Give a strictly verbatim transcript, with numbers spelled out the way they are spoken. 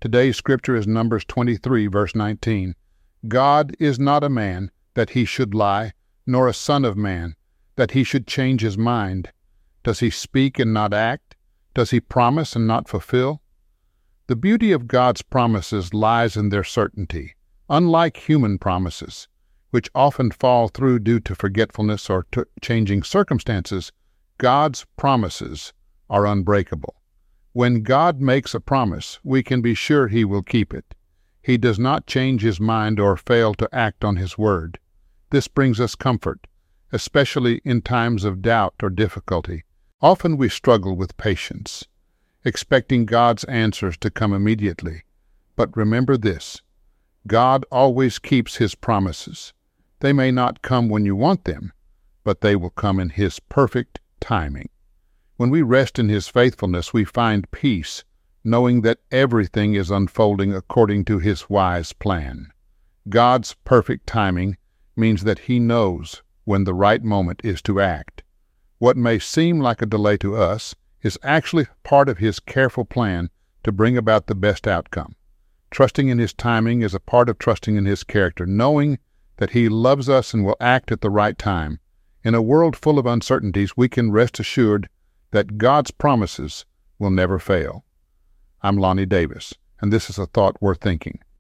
Today's scripture is Numbers twenty-three, verse nineteen. God is not a man that he should lie, nor a son of man that he should change his mind. Does he speak and not act? Does he promise and not fulfill? The beauty of God's promises lies in their certainty. Unlike human promises, which often fall through due to forgetfulness or to changing circumstances, God's promises are unbreakable. When God makes a promise, we can be sure he will keep it. He does not change his mind or fail to act on his word. This brings us comfort, especially in times of doubt or difficulty. Often we struggle with patience, expecting God's answers to come immediately. But remember this: God always keeps his promises. They may not come when you want them, but they will come in his perfect timing. When we rest in his faithfulness, we find peace, knowing that everything is unfolding according to his wise plan. God's perfect timing means that he knows when the right moment is to act. What may seem like a delay to us is actually part of his careful plan to bring about the best outcome. Trusting in his timing is a part of trusting in his character, knowing that he loves us and will act at the right time. In a world full of uncertainties, we can rest assured that God's promises will never fail. I'm Lonnie Davis, and this is a thought worth thinking.